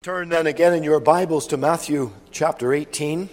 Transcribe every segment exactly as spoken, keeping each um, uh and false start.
Turn then again in your Bibles to Matthew chapter eighteen.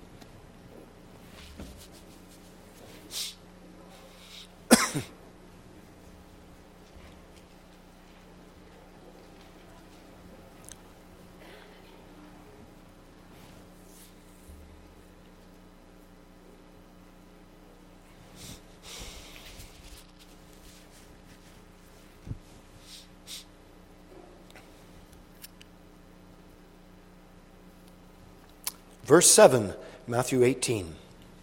Verse seven, Matthew eighteen.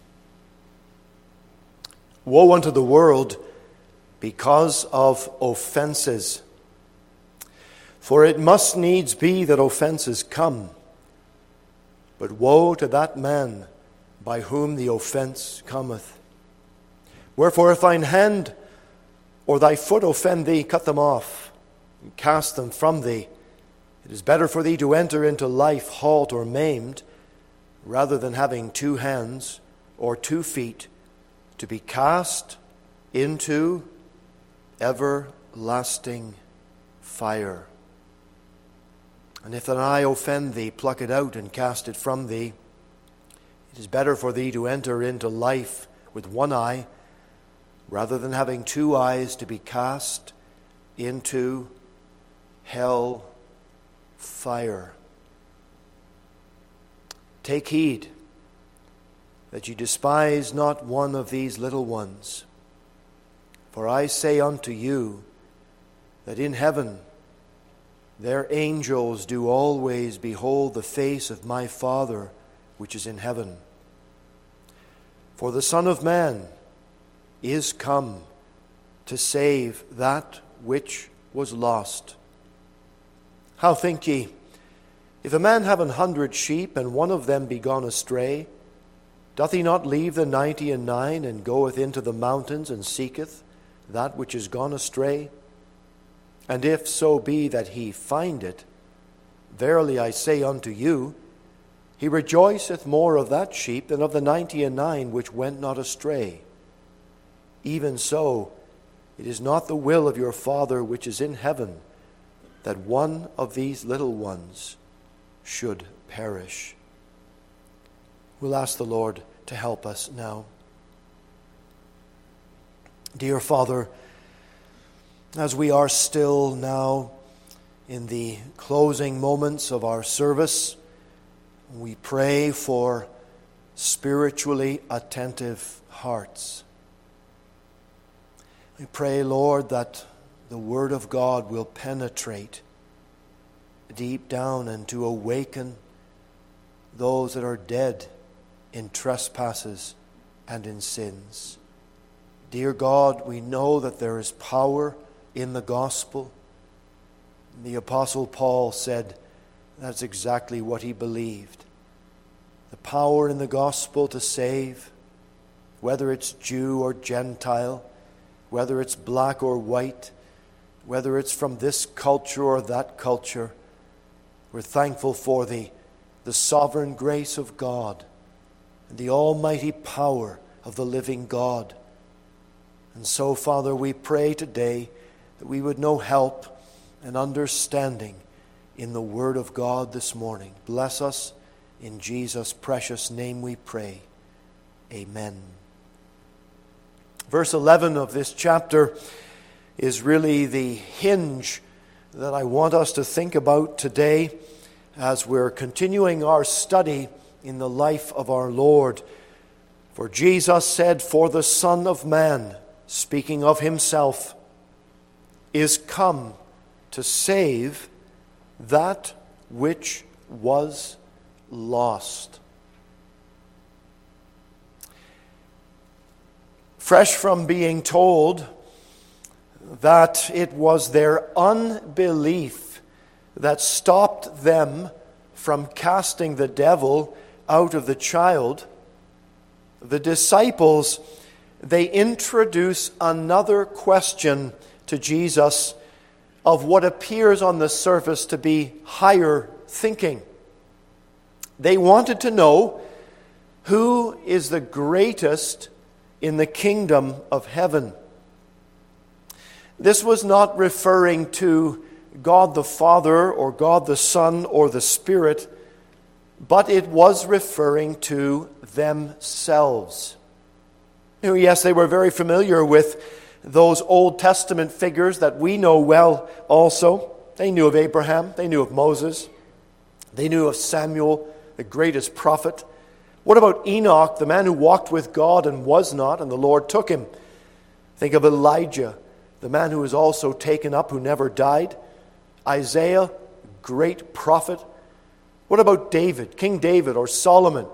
Woe unto the world because of offenses. For it must needs be that offenses come. But woe to that man by whom the offense cometh. Wherefore if thine hand or thy foot offend thee, cut them off, and cast them from thee. It is better for thee to enter into life halt or maimed, rather than having two hands or two feet to be cast into everlasting fire. And if thine eye offend thee, pluck it out and cast it from thee. It is better for thee to enter into life with one eye, rather than having two eyes to be cast into hell fire. Take heed that you despise not one of these little ones. For I say unto you that in heaven their angels do always behold the face of my Father which is in heaven. For the Son of Man is come to save that which was lost. How think ye? If a man have an hundred sheep, and one of them be gone astray, doth he not leave the ninety and nine, and goeth into the mountains, and seeketh that which is gone astray? And if so be that he find it, verily I say unto you, he rejoiceth more of that sheep than of the ninety and nine which went not astray. Even so, it is not the will of your Father which is in heaven, that one of these little ones should perish. We'll ask the Lord to help us now. Dear Father, as we are still now in the closing moments of our service, we pray for spiritually attentive hearts. We pray, Lord, that the Word of God will penetrate deep down and to awaken those that are dead in trespasses and in sins. Dear God, we know that there is power in the gospel. The Apostle Paul said that's exactly what he believed. The power in the gospel to save, whether it's Jew or Gentile, whether it's black or white, whether it's from this culture or that culture. We're thankful for the, the sovereign grace of God and the almighty power of the living God. And so, Father, we pray today that we would know help and understanding in the Word of God this morning. Bless us in Jesus' precious name we pray. Amen. Verse eleven of this chapter is really the hinge that I want us to think about today as we're continuing our study in the life of our Lord. For Jesus said, "For the Son of Man," speaking of himself, "is come to save that which was lost." Fresh from being told that it was their unbelief that stopped them from casting the devil out of the child, the disciples, they introduce another question to Jesus of what appears on the surface to be higher thinking. They wanted to know who is the greatest in the kingdom of heaven. This was not referring to God the Father or God the Son or the Spirit, but it was referring to themselves. You know, yes, they were very familiar with those Old Testament figures that we know well also. They knew of Abraham, they knew of Moses, they knew of Samuel, the greatest prophet. What about Enoch, the man who walked with God and was not, and the Lord took him? Think of Elijah, the man who was also taken up, who never died. Isaiah, great prophet. What about David, King David or Solomon?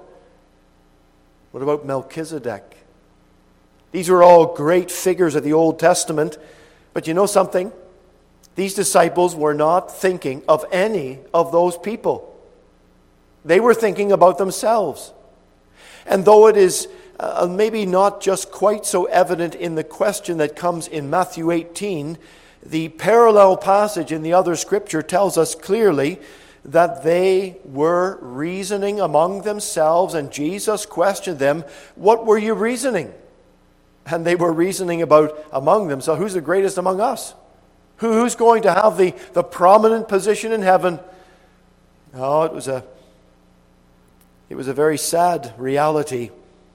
What about Melchizedek? These are all great figures of the Old Testament. But you know something? These disciples were not thinking of any of those people. They were thinking about themselves. And though it is uh, maybe not just quite so evident in the question that comes in Matthew eighteen, the parallel passage in the other scripture tells us clearly that they were reasoning among themselves, and Jesus questioned them, "What were you reasoning?" And they were reasoning about among them, so who's the greatest among us? Who's going to have the, the prominent position in heaven? Oh, it was a It was a very sad reality.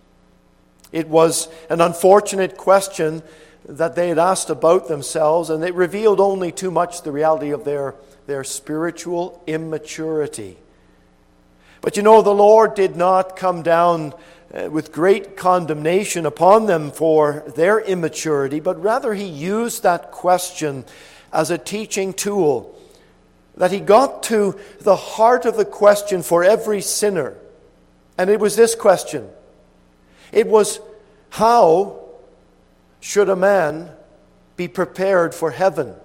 It was an unfortunate question that they had asked about themselves, and it revealed only too much the reality of their, their spiritual immaturity. But you know, the Lord did not come down uh, with great condemnation upon them for their immaturity, but rather He used that question as a teaching tool, that He got to the heart of the question for every sinner. And it was this question. It was, how should a man be prepared for heaven?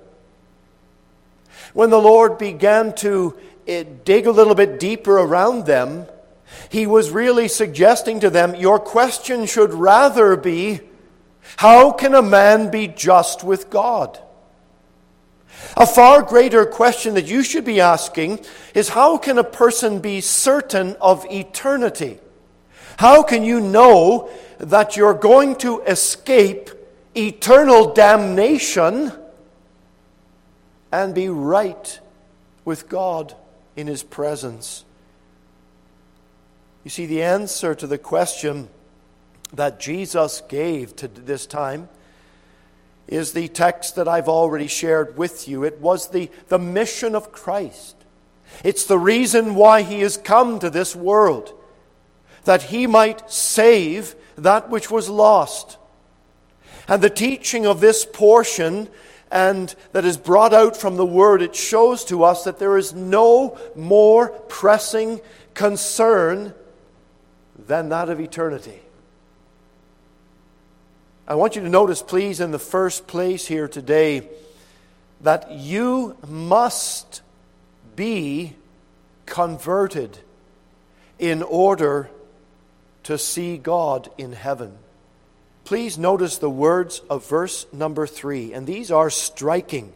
When the Lord began to uh, dig a little bit deeper around them, He was really suggesting to them, your question should rather be, how can a man be just with God? A far greater question that you should be asking is, how can a person be certain of eternity? How can you know that you're going to escape eternal damnation and be right with God in His presence? You see, the answer to the question that Jesus gave to this time is the text that I've already shared with you. It was the, the mission of Christ. It's the reason why He has come to this world, that He might save that which was lost. And the teaching of this portion, and that is brought out from the Word, it shows to us that there is no more pressing concern than that of eternity. I want you to notice, please, in the first place here today, that you must be converted in order to see God in heaven. Please notice the words of verse number three, and these are striking.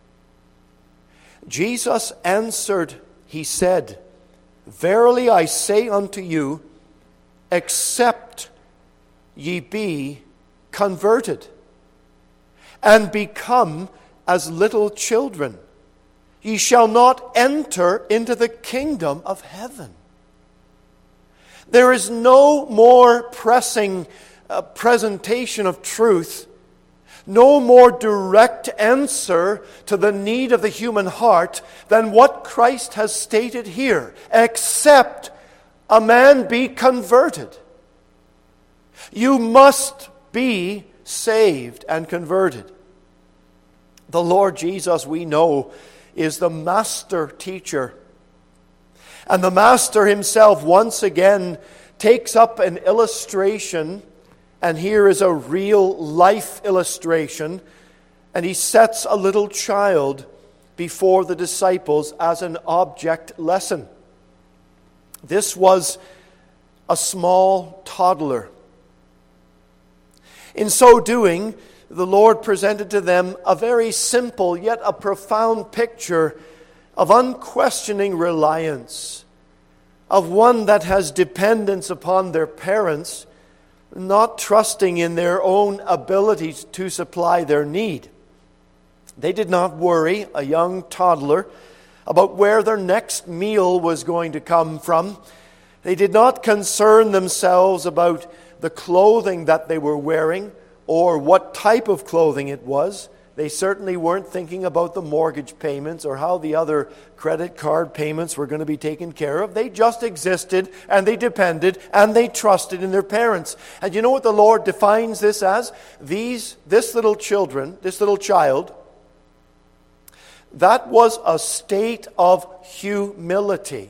Jesus answered, He said, "Verily I say unto you, except ye be converted and become as little children, ye shall not enter into the kingdom of heaven." There is no more pressing uh, presentation of truth, no more direct answer to the need of the human heart than what Christ has stated here. Except a man be converted. You must be saved and converted. The Lord Jesus, we know, is the master teacher. And the Master Himself once again takes up an illustration, and here is a real life illustration, and He sets a little child before the disciples as an object lesson. This was a small toddler. In so doing, the Lord presented to them a very simple yet a profound picture of unquestioning reliance, of one that has dependence upon their parents, not trusting in their own abilities to supply their need. They did not worry, a young toddler, about where their next meal was going to come from. They did not concern themselves about the clothing that they were wearing or what type of clothing it was. They certainly weren't thinking about the mortgage payments or how the other credit card payments were going to be taken care of. They just existed and they depended and they trusted in their parents. And you know what the Lord defines this as? These, this little children, this little child, that was a state of humility.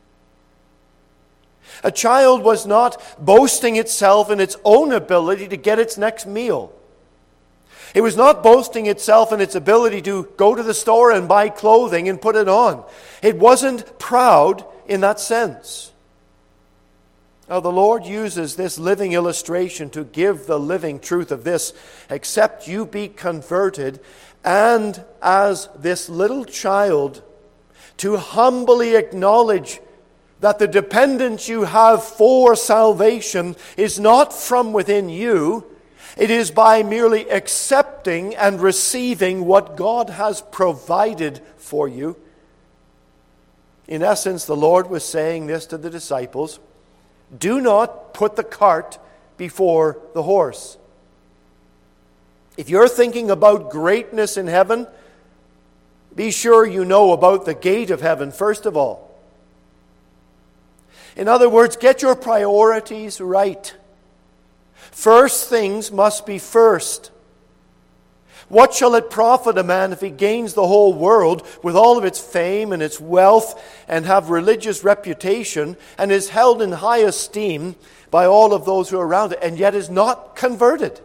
A child was not boasting itself in its own ability to get its next meal. It was not boasting itself in its ability to go to the store and buy clothing and put it on. It wasn't proud in that sense. Now, the Lord uses this living illustration to give the living truth of this. Except you be converted, and as this little child, to humbly acknowledge that the dependence you have for salvation is not from within you. It is by merely accepting and receiving what God has provided for you. In essence, the Lord was saying this to the disciples: do not put the cart before the horse. If you're thinking about greatness in heaven, be sure you know about the gate of heaven first of all. In other words, get your priorities right. First things must be first. What shall it profit a man if he gains the whole world with all of its fame and its wealth and have religious reputation and is held in high esteem by all of those who are around it and yet is not converted?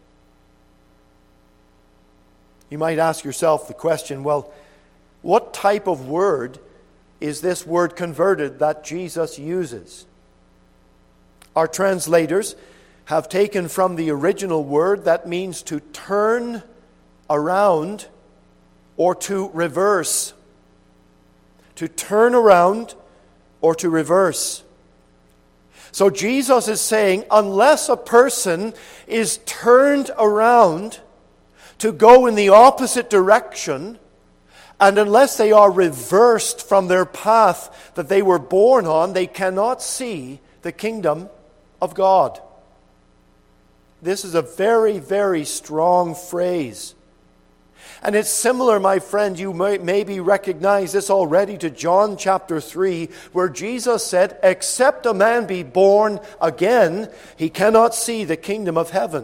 You might ask yourself the question, well, what type of word is this word converted that Jesus uses? Our translators have taken from the original word that means to turn around or to reverse. To turn around or to reverse. So Jesus is saying, unless a person is turned around to go in the opposite direction, and unless they are reversed from their path that they were born on, they cannot see the kingdom of God. This is a very, very strong phrase. And it's similar, my friend, you may maybe recognize this already, to John chapter three, where Jesus said, except a man be born again, he cannot see the kingdom of heaven.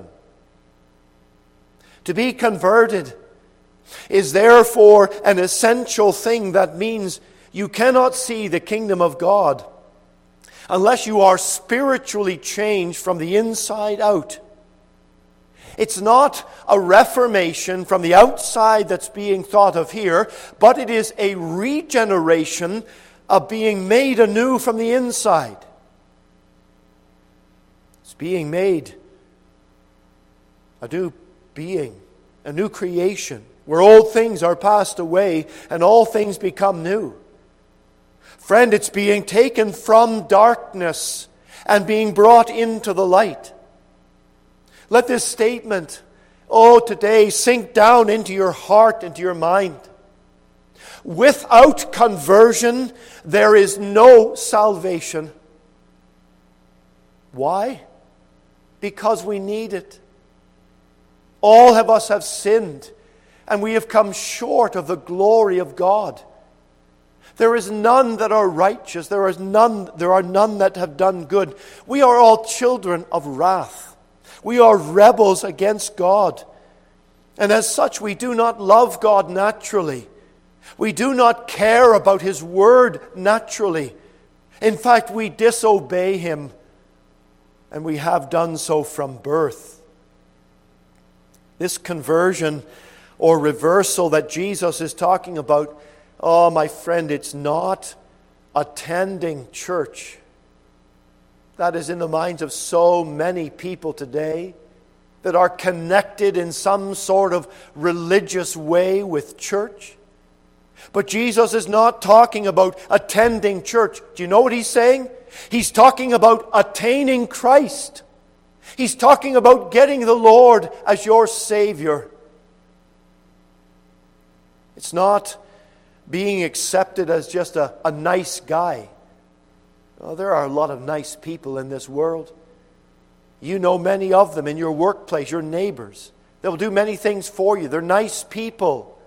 To be converted is therefore an essential thing that means you cannot see the kingdom of God unless you are spiritually changed from the inside out. It's not a reformation from the outside that's being thought of here, but it is a regeneration of being made anew from the inside. It's being made a new being, a new creation, where old things are passed away and all things become new. Friend, it's being taken from darkness and being brought into the light. Let this statement, oh, today sink down into your heart, into your mind. Without conversion, there is no salvation. Why? Because we need it. All of us have sinned, and we have come short of the glory of God. There is none that are righteous. There is none, there are none that have done good. We are all children of wrath. We are rebels against God. And as such, we do not love God naturally. We do not care about His Word naturally. In fact, we disobey Him. And we have done so from birth. This conversion or reversal that Jesus is talking about, oh, my friend, it's not attending church. That is in the minds of so many people today that are connected in some sort of religious way with church. But Jesus is not talking about attending church. Do you know what He's saying? He's talking about attaining Christ. He's talking about getting the Lord as your Savior. It's not being accepted as just a, a nice guy. Oh, there are a lot of nice people in this world. You know many of them in your workplace, your neighbors. They'll do many things for you. They're nice people.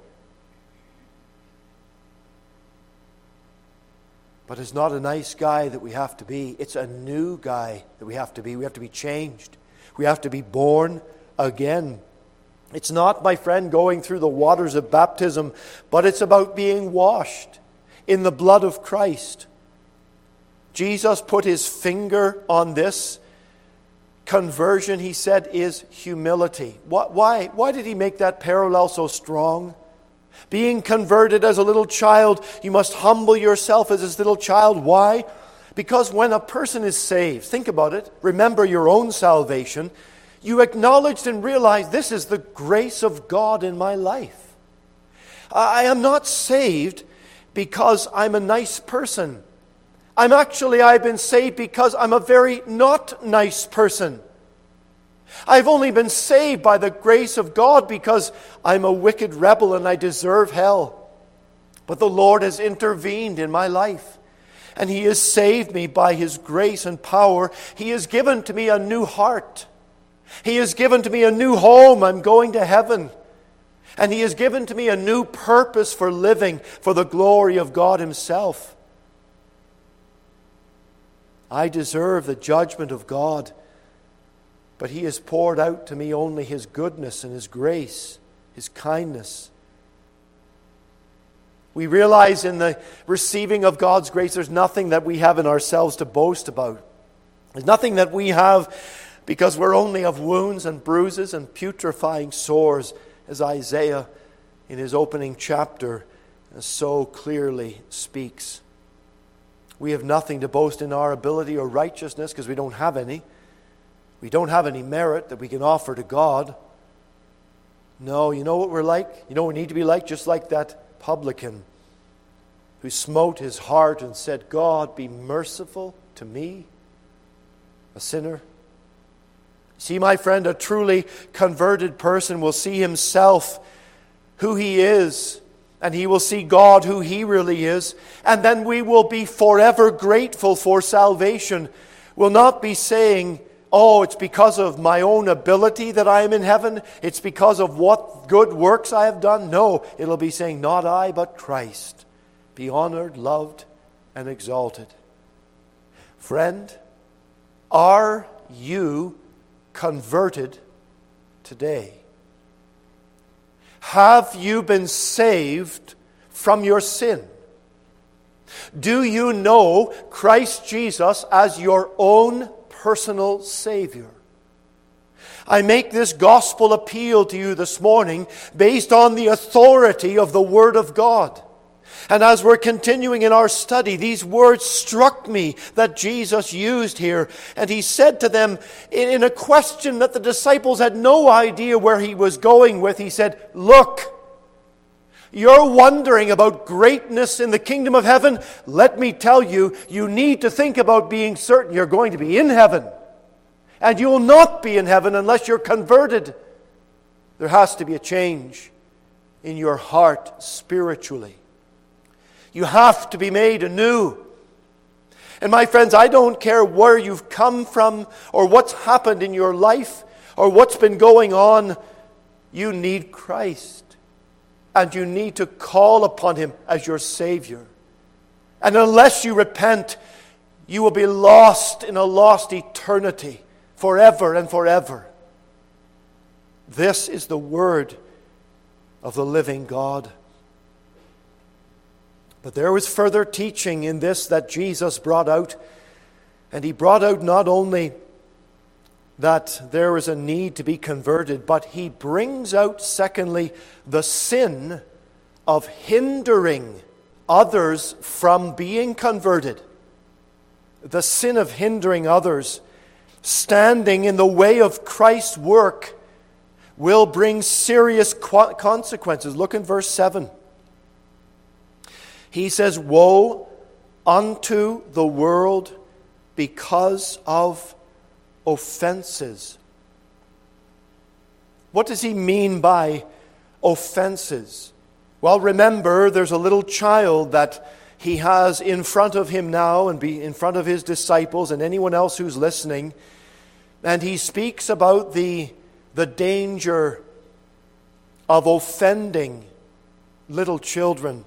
But it's not a nice guy that we have to be. It's a new guy that we have to be. We have to be changed. We have to be born again. It's not, my friend, going through the waters of baptism, but it's about being washed in the blood of Christ. Jesus put his finger on this. Conversion, he said, is humility. Why? Why did he make that parallel so strong? Being converted as a little child, you must humble yourself as this little child. Why? Because when a person is saved, think about it, remember your own salvation, you acknowledged and realized this is the grace of God in my life. I am not saved because I'm a nice person. I'm actually, I've been saved because I'm a very not nice person. I've only been saved by the grace of God because I'm a wicked rebel and I deserve hell. But the Lord has intervened in my life. And He has saved me by His grace and power. He has given to me a new heart. He has given to me a new home. I'm going to heaven. And He has given to me a new purpose for living for the glory of God Himself. I deserve the judgment of God, but He has poured out to me only His goodness and His grace, His kindness. We realize in the receiving of God's grace, there's nothing that we have in ourselves to boast about. There's nothing that we have because we're only of wounds and bruises and putrefying sores, as Isaiah in his opening chapter so clearly speaks. We have nothing to boast in our ability or righteousness because we don't have any. We don't have any merit that we can offer to God. No, you know what we're like? You know what we need to be like? Just like that publican who smote his heart and said, God, be merciful to me, a sinner. See, my friend, a truly converted person will see himself who he is, and he will see God who He really is. And then we will be forever grateful for salvation. We'll not be saying, oh, it's because of my own ability that I am in heaven. It's because of what good works I have done. No, it'll be saying, not I, but Christ. Be honored, loved, and exalted. Friend, are you converted today? Have you been saved from your sin? Do you know Christ Jesus as your own personal Savior? I make this gospel appeal to you this morning based on the authority of the Word of God. And as we're continuing in our study, these words struck me that Jesus used here. And He said to them in a question that the disciples had no idea where He was going with. He said, look, you're wondering about greatness in the kingdom of heaven. Let me tell you, you need to think about being certain you're going to be in heaven. And you will not be in heaven unless you're converted. There has to be a change in your heart spiritually. You have to be made anew. And my friends, I don't care where you've come from or what's happened in your life or what's been going on. You need Christ. And you need to call upon Him as your Savior. And unless you repent, you will be lost in a lost eternity forever and forever. This is the word of the living God. But there was further teaching in this that Jesus brought out. And He brought out not only that there is a need to be converted, but He brings out, secondly, the sin of hindering others from being converted. The sin of hindering others, standing in the way of Christ's work, will bring serious consequences. Look in verse seven. He says, woe unto the world because of offenses. What does He mean by offenses? Well, remember, there's a little child that he has in front of him now and be in front of his disciples and anyone else who's listening. And he speaks about the, the danger of offending little children.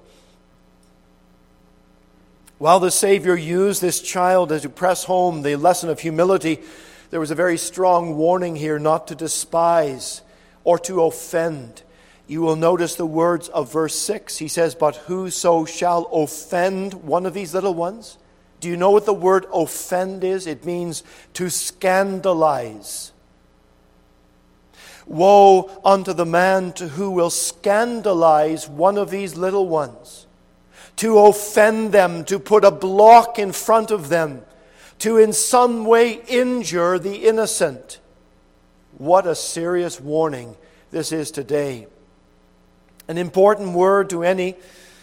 While the Savior used this child to press home the lesson of humility, there was a very strong warning here not to despise or to offend. You will notice the words of verse six. He says, "But whoso shall offend one of these little ones." Do you know what the word offend is? It means to scandalize. Woe unto the man to who will scandalize one of these little ones, to offend them, to put a block in front of them, to in some way injure the innocent. What a serious warning this is today. An important word to any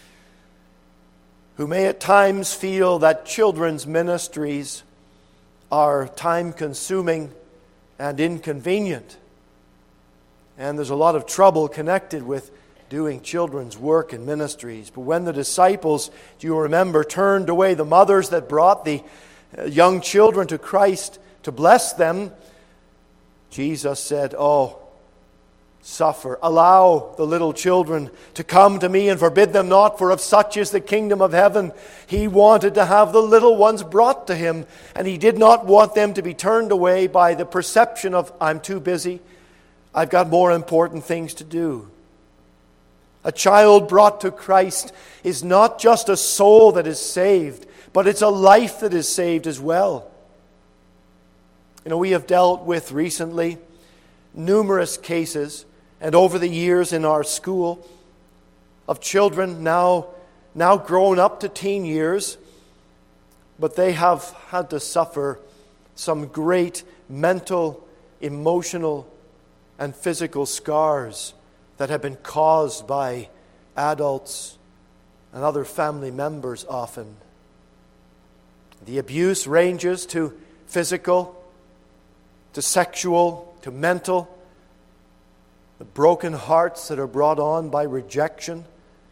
who may at times feel that children's ministries are time-consuming and inconvenient. And there's a lot of trouble connected with doing children's work and ministries. But when the disciples, do you remember, turned away the mothers that brought the young children to Christ to bless them, Jesus said, "Oh, suffer, allow the little children to come to me and forbid them not, for of such is the kingdom of heaven." He wanted to have the little ones brought to him, and he did not want them to be turned away by the perception of, "I'm too busy, I've got more important things to do." A child brought to Christ is not just a soul that is saved, but it's a life that is saved as well. You know, we have dealt with recently numerous cases, and over the years in our school, of children now, now grown up to teen years, but they have had to suffer some great mental, emotional, and physical scars that have been caused by adults and other family members often. The abuse ranges to physical, to sexual, to mental. The broken hearts that are brought on by rejection.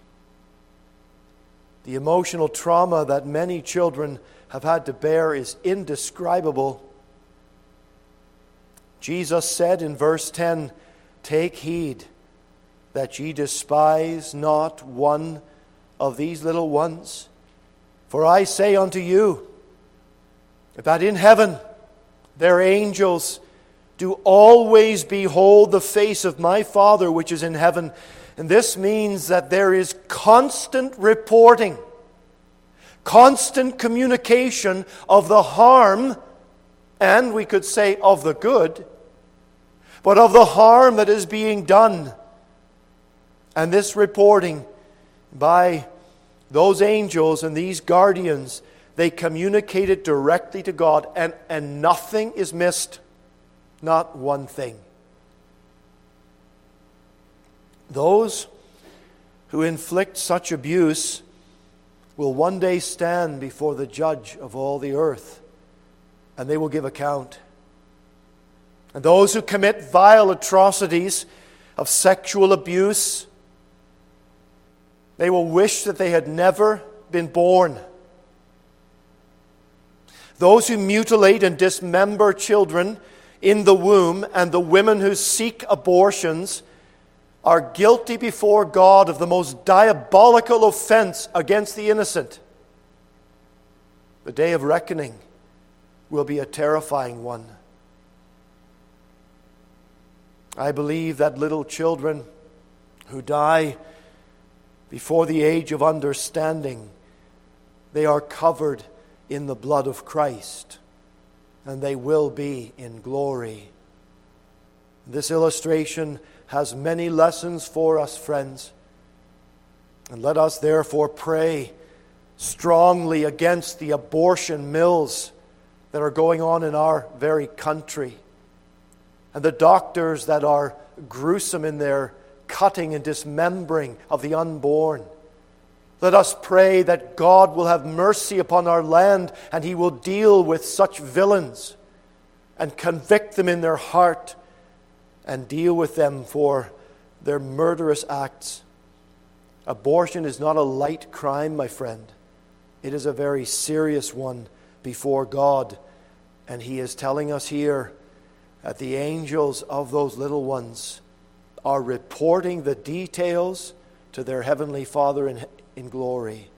The emotional trauma that many children have had to bear is indescribable. Jesus said in verse ten, "Take heed that ye despise not one of these little ones. For I say unto you, that in heaven their angels do always behold the face of my Father which is in heaven." And this means that there is constant reporting, constant communication of the harm, and we could say of the good, but of the harm that is being done. And this reporting by those angels and these guardians, they communicate it directly to God, and, and nothing is missed. Not one thing. Those who inflict such abuse will one day stand before the judge of all the earth, and they will give account. And those who commit vile atrocities of sexual abuse, they will wish that they had never been born. Those who mutilate and dismember children in the womb, and the women who seek abortions, are guilty before God of the most diabolical offense against the innocent. The day of reckoning will be a terrifying one. I believe that little children who die before the age of understanding, they are covered in the blood of Christ, and they will be in glory. This illustration has many lessons for us, friends. And let us therefore pray strongly against the abortion mills that are going on in our very country, and the doctors that are gruesome in their cutting and dismembering of the unborn. Let us pray that God will have mercy upon our land, and He will deal with such villains and convict them in their heart and deal with them for their murderous acts. Abortion is not a light crime, my friend. It is a very serious one before God. And He is telling us here that the angels of those little ones are reporting the details to their Heavenly Father in, in glory.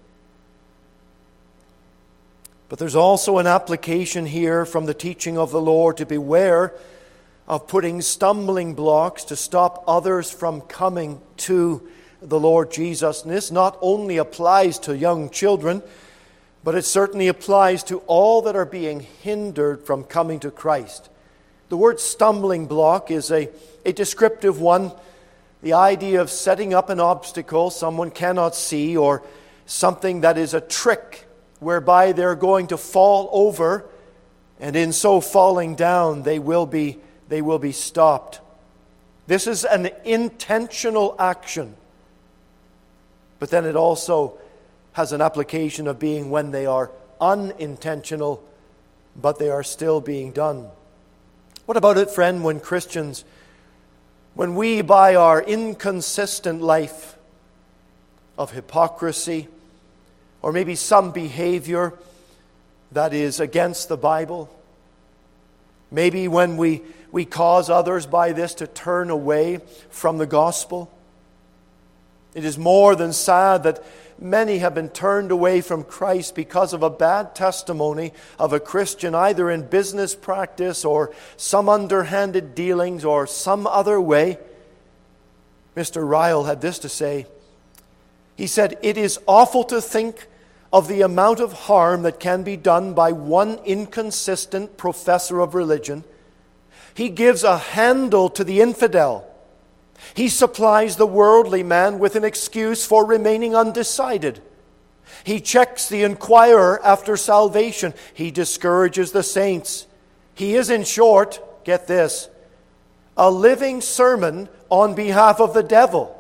But there's also an application here from the teaching of the Lord to beware of putting stumbling blocks to stop others from coming to the Lord Jesus. And this not only applies to young children, but it certainly applies to all that are being hindered from coming to Christ. The word stumbling block is a, a descriptive one. The idea of setting up an obstacle someone cannot see, or something that is a trick whereby they're going to fall over, and in so falling down they will be, they will be stopped. This is an intentional action. But then it also has an application of being when they are unintentional, but they are still being done. What about it, friend, when Christians, when we, by our inconsistent life of hypocrisy, or maybe some behavior that is against the Bible, maybe when we, we cause others by this to turn away from the gospel, it is more than sad that many have been turned away from Christ because of a bad testimony of a Christian, either in business practice or some underhanded dealings or some other way. Mister Ryle had this to say. He said, "It is awful to think of the amount of harm that can be done by one inconsistent professor of religion. He gives a handle to the infidel. He supplies the worldly man with an excuse for remaining undecided. He checks the inquirer after salvation. He discourages the saints. He is, in short, get this, a living sermon on behalf of the devil."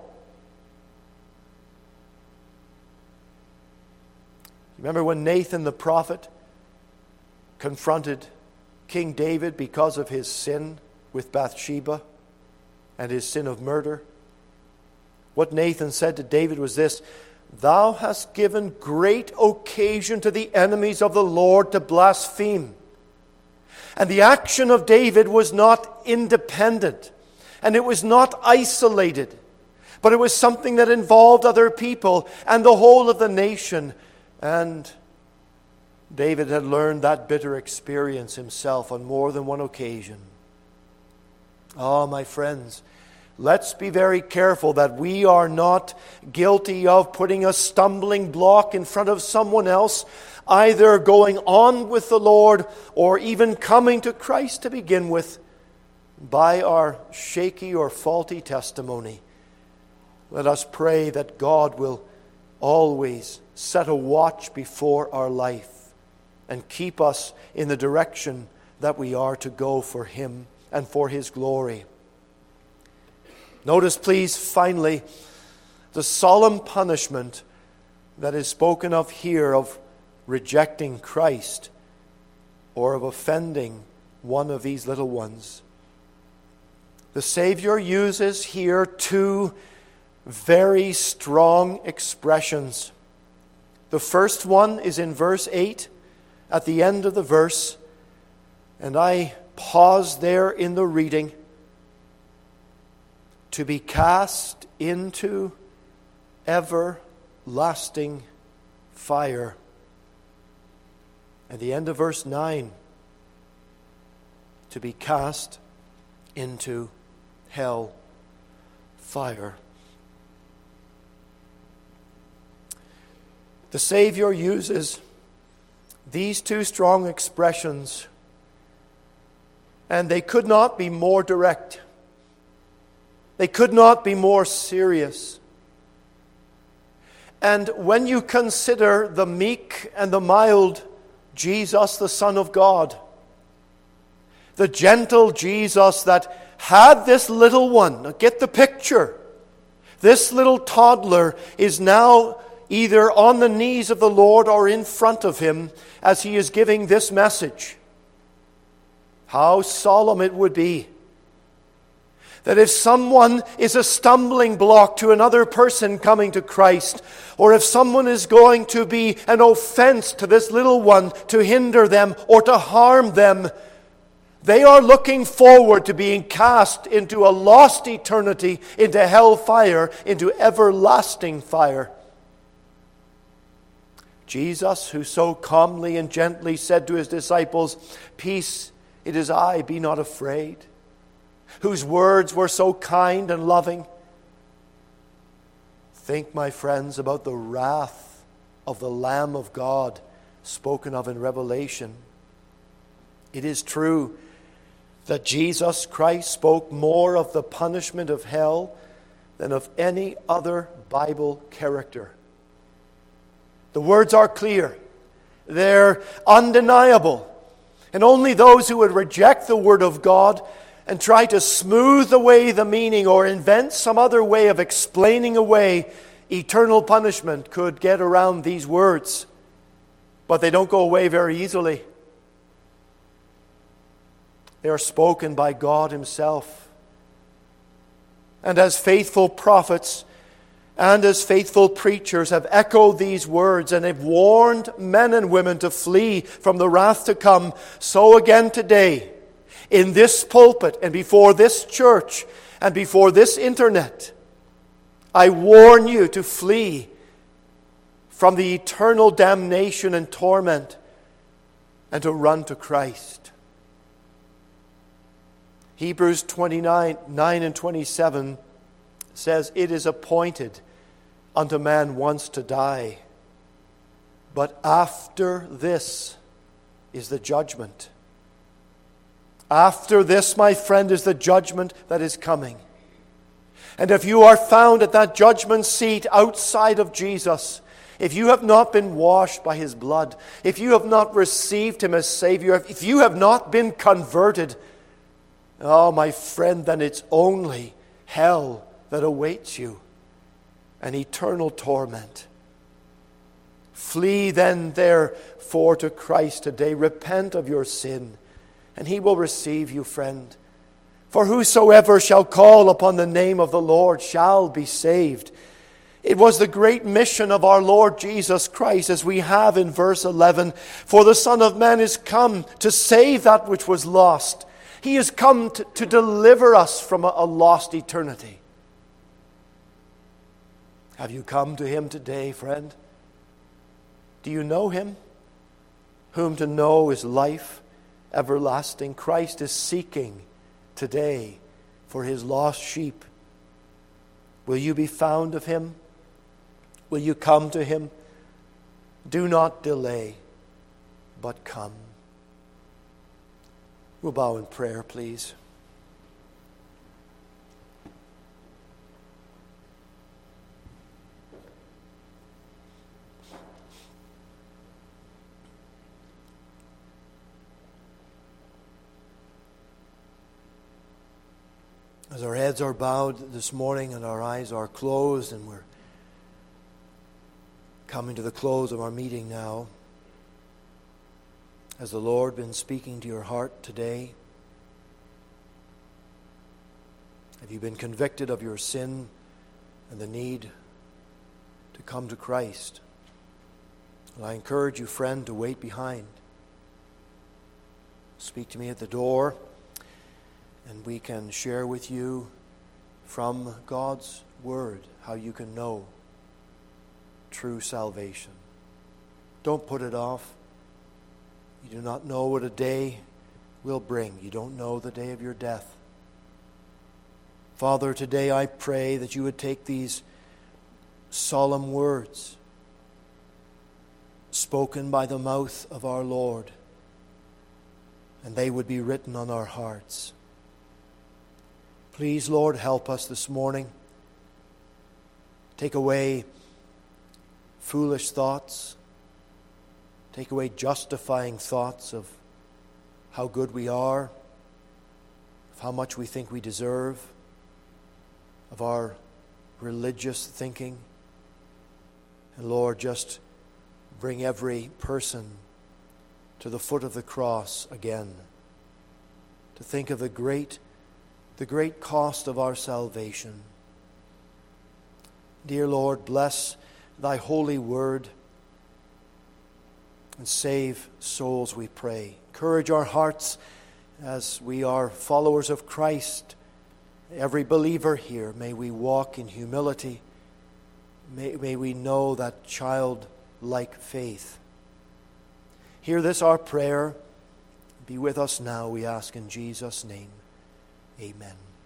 Remember when Nathan the prophet confronted King David because of his sin with Bathsheba and his sin of murder? What Nathan said to David was this: "Thou hast given great occasion to the enemies of the Lord to blaspheme." And the action of David was not independent, and it was not isolated, but it was something that involved other people and the whole of the nation. And David had learned that bitter experience himself on more than one occasion. Oh, my friends, let's be very careful that we are not guilty of putting a stumbling block in front of someone else, either going on with the Lord or even coming to Christ to begin with, by our shaky or faulty testimony. Let us pray that God will always set a watch before our life and keep us in the direction that we are to go for Him and for His glory. Notice, please, finally, the solemn punishment that is spoken of here of rejecting Christ or of offending one of these little ones. The Savior uses here two very strong expressions. The first one is in verse eight, at the end of the verse, and I pause there in the reading. To be cast into everlasting fire. At the end of verse nine, to be cast into hell fire. The Savior uses these two strong expressions, and they could not be more direct. They could not be more serious. And when you consider the meek and the mild Jesus, the Son of God, the gentle Jesus that had this little one, now get the picture. This little toddler is now either on the knees of the Lord or in front of Him as He is giving this message. How solemn it would be That if someone is a stumbling block to another person coming to Christ, or if someone is going to be an offense to this little one to hinder them or to harm them, they are looking forward to being cast into a lost eternity, into hellfire, into everlasting fire. Jesus, who so calmly and gently said to his disciples, "Peace, it is I, be not afraid," whose words were so kind and loving. Think, my friends, about the wrath of the Lamb of God spoken of in Revelation. It is true that Jesus Christ spoke more of the punishment of hell than of any other Bible character. The words are clear. They're undeniable. And only those who would reject the Word of God and try to smooth away the meaning or invent some other way of explaining away eternal punishment could get around these words. But they don't go away very easily. They are spoken by God Himself. And as faithful prophets and as faithful preachers have echoed these words and have warned men and women to flee from the wrath to come, so again today, in this pulpit and before this church and before this internet, I warn you to flee from the eternal damnation and torment and to run to Christ. Hebrews twenty-nine, nine and twenty-seven says, "It is appointed unto man once to die, but after this is the judgment." After this, my friend, is the judgment that is coming. And if you are found at that judgment seat outside of Jesus, if you have not been washed by His blood, if you have not received Him as Savior, if you have not been converted, oh, my friend, then it's only hell that awaits you, an eternal torment. Flee then, therefore, to Christ today. Repent of your sin, and He will receive you, friend. For whosoever shall call upon the name of the Lord shall be saved. It was the great mission of our Lord Jesus Christ, as we have in verse eleven. For the Son of Man is come to save that which was lost. He has come to, to deliver us from a, a lost eternity. Have you come to Him today, friend? Do you know Him? Whom to know is life everlasting. Christ is seeking today for His lost sheep. Will you be found of Him? Will you come to Him? Do not delay, but come. We'll bow in prayer, please. As our heads are bowed this morning and our eyes are closed and we're coming to the close of our meeting now, has the Lord been speaking to your heart today? Have you been convicted of your sin and the need to come to Christ? Well, I encourage you, friend, to wait behind. Speak to me at the door, and we can share with you from God's Word how you can know true salvation. Don't put it off. You do not know what a day will bring. You don't know the day of your death. Father, today I pray that you would take these solemn words spoken by the mouth of our Lord, and they would be written on our hearts. Please, Lord, help us this morning. Take away foolish thoughts. Take away justifying thoughts of how good we are, of how much we think we deserve, of our religious thinking. And Lord, just bring every person to the foot of the cross again, to think of the great the great cost of our salvation. Dear Lord, bless thy holy word and save souls, we pray. Encourage our hearts as we are followers of Christ. Every believer here, may we walk in humility. May, may we know that childlike faith. Hear this, our prayer. Be with us now, we ask in Jesus' name. Amen.